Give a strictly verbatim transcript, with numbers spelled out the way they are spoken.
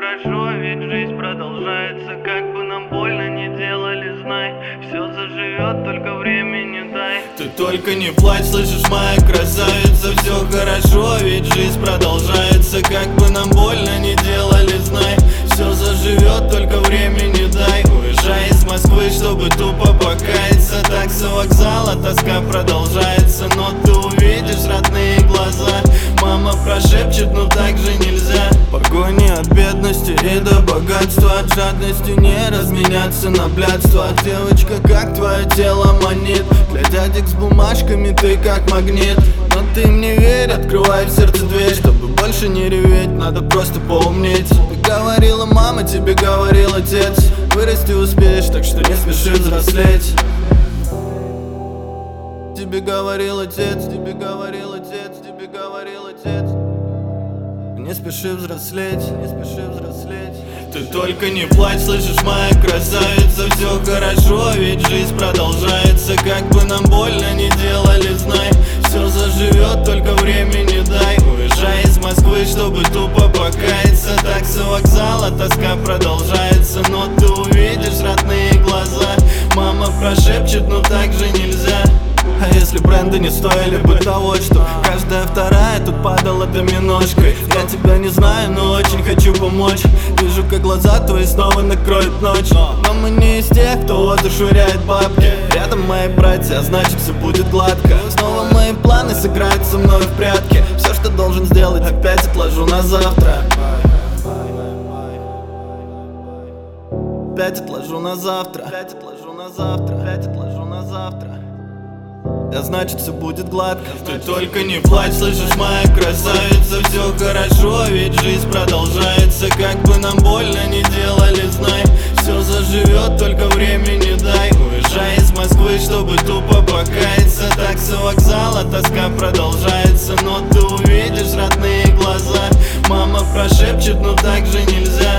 хорошо, ведь жизнь продолжается. Как бы нам больно не делали, знай, все заживет, только времени дай. Ты только не плачь, слышишь, моя красавица, все хорошо, ведь жизнь продолжается. Как бы нам больно не делали, знай, все заживет, только времени дай. Уезжай из Москвы, чтобы тупо покаяться. Такса вокзала, тоска продолжается, но ты увидишь родные глаза. Мама прошепчет, но так же нельзя. Погони от бедности и до богатства, от жадности не разменяться на блядство. Девочка, как твое тело манит, для дядек с бумажками ты как магнит. Но ты мне верь, открывай в сердце дверь, чтобы больше не реветь, надо просто поумнеть. Ты говорила мама, тебе говорил отец, вырасти успеешь, так что не спеши взрослеть. Тебе говорил отец, тебе говорил отец, тебе говорил отец. Не спеши взрослеть, не спеши взрослеть. Ты только не плачь, слышишь, моя красавица, все хорошо, ведь жизнь продолжается. Как бы нам больно не делали, знай, все заживет, только времени дай. Уезжай из Москвы, чтобы тупо покаяться. Такса вокзала, тоска продолжается, но ты увидишь родные глаза. Мама прошепчет, но так же нельзя. А если бренды не стоили бы того, что каждая вторая тут падала доминошкой. Я тебя не знаю, но очень хочу помочь. Вижу, как глаза твои снова накроют ночь. Но мы не из тех, кто вот и швыряет бабки. Рядом мои братья, а значит все будет гладко. Снова мои планы сыграют со мной в прятки. Все, что должен сделать, опять отложу на завтра. Опять отложу на завтра. Опять отложу на завтра. Опять отложу на завтра. А значит все будет гладко. Ты только не плачь, слышишь, моя красавица, все хорошо, ведь жизнь продолжается. Как бы нам больно не делали, знай, все заживет, только времени дай. Уезжай из Москвы, чтобы тупо покаяться. Такса вокзала, тоска продолжается, но ты увидишь родные глаза. Мама прошепчет, но так же нельзя.